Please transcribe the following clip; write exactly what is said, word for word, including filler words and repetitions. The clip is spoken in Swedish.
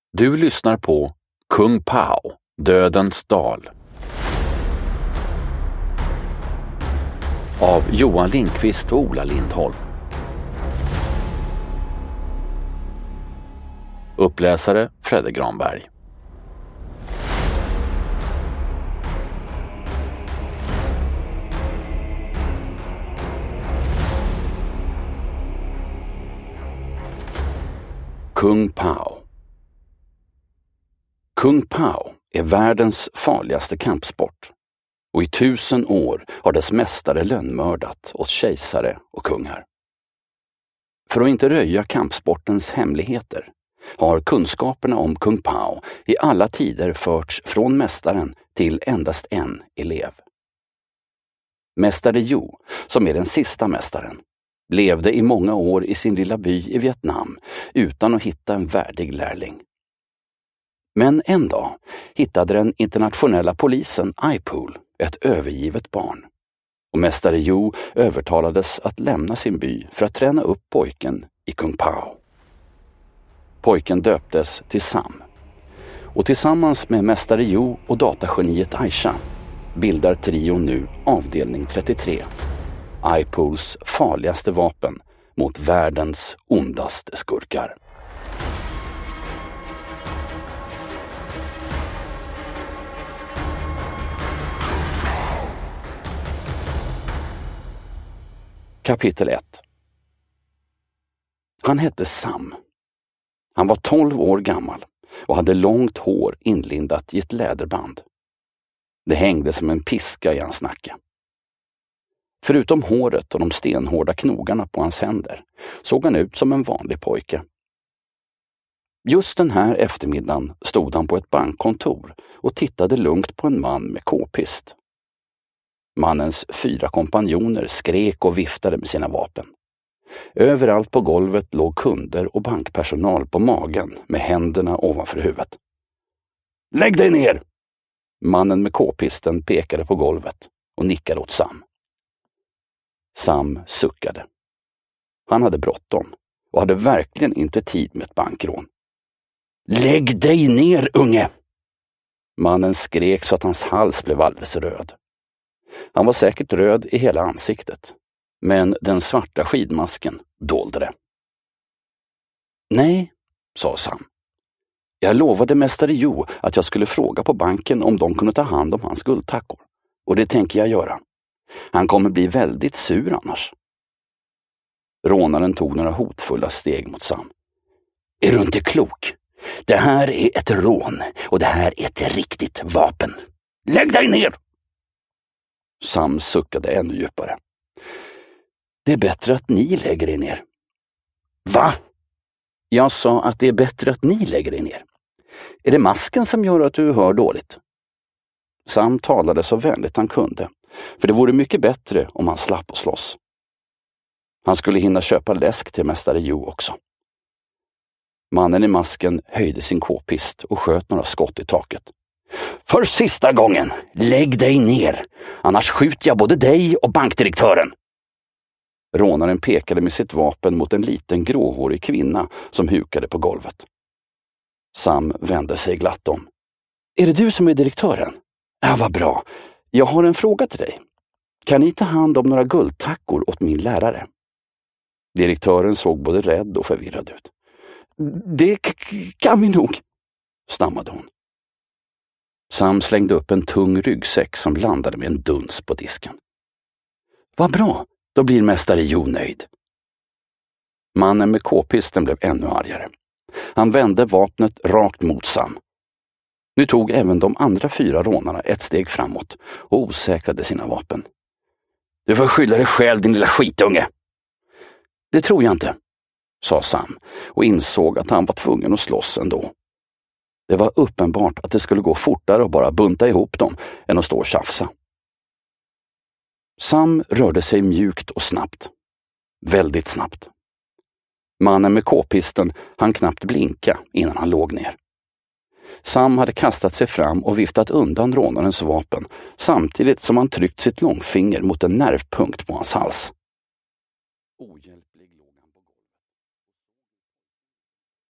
Du lyssnar på Kung Pao, Dödens dal. Av Johan Lindqvist och Ola Lindholm. Uppläsare Fredde Granberg. Kung Pao. Kung Pao är världens farligaste kampsport och i tusen år har dess mästare lönnmördat åt kejsare och kungar. För att inte röja kampsportens hemligheter har kunskaperna om Kung Pao i alla tider förts från mästaren till endast en elev. Mästare Yu, som är den sista mästaren, levde i många år i sin lilla by i Vietnam utan att hitta en värdig lärling. Men en dag hittade den internationella polisen I P O L ett övergivet barn. Och mästare Yu övertalades att lämna sin by för att träna upp pojken i Kung Pao. Pojken döptes till Sam. Och tillsammans med mästare Yu och datageniet Aisha bildar trion nu avdelning trettiotre. I P O L:s farligaste vapen mot världens ondaste skurkar. Kapitel ett. Han hette Sam. Han var tolv år gammal och hade långt hår inlindat i ett läderband. Det hängde som en piska i hans nacke. Förutom håret och de stenhårda knogarna på hans händer såg han ut som en vanlig pojke. Just den här eftermiddagen stod han på ett bankkontor och tittade lugnt på en man med k-pist. Mannens fyra kompanjoner skrek och viftade med sina vapen. Överallt på golvet låg kunder och bankpersonal på magen med händerna ovanför huvudet. Lägg dig ner! Mannen med k-pisten pekade på golvet och nickade åt Sam. Sam suckade. Han hade bråttom och hade verkligen inte tid med ett bankrån. Lägg dig ner, unge! Mannen skrek så att hans hals blev alldeles röd. Han var säkert röd i hela ansiktet, men den svarta skidmasken dolde det. Nej, sa Sam. Jag lovade mästare Yu att jag skulle fråga på banken om de kunde ta hand om hans guldtackor, och det tänker jag göra. Han kommer bli väldigt sur annars. Rånaren tog några hotfulla steg mot Sam. Är du inte klok? Det här är ett rån och det här är ett riktigt vapen. Lägg dig ner! Sam suckade ännu djupare. Det är bättre att ni lägger er ner. Va? Jag sa att det är bättre att ni lägger er ner. Är det masken som gör att du hör dåligt? Sam talade så vänligt han kunde, för det vore mycket bättre om han slapp att slåss. Han skulle hinna köpa läsk till mästare Yu också. Mannen i masken höjde sin k-pist och sköt några skott i taket. För sista gången, lägg dig ner, annars skjuter jag både dig och bankdirektören. Rånaren pekade med sitt vapen mot en liten gråhårig kvinna som hukade på golvet. Sam vände sig glatt om. Är det du som är direktören? Ja, vad bra. Jag har en fråga till dig. Kan ni ta hand om några guldtackor åt min lärare? Direktören såg både rädd och förvirrad ut. Det k- kan vi nog, stammade hon. Sam slängde upp en tung ryggsäck som landade med en duns på disken. Vad bra, då blir mästare Yu nöjd. Mannen med k-pisten blev ännu argare. Han vände vapnet rakt mot Sam. Nu tog även de andra fyra rånarna ett steg framåt och osäkrade sina vapen. Du får skylla dig själv, din lilla skitunge. Det tror jag inte, sa Sam och insåg att han var tvungen att slåss ändå. Det var uppenbart att det skulle gå fortare att bara bunta ihop dem än att stå och tjafsa. Sam rörde sig mjukt och snabbt. Väldigt snabbt. Mannen med k-pisten hann knappt blinka innan han låg ner. Sam hade kastat sig fram och viftat undan rånarens vapen samtidigt som han tryckt sitt långfinger mot en nervpunkt på hans hals. Ohjälpligt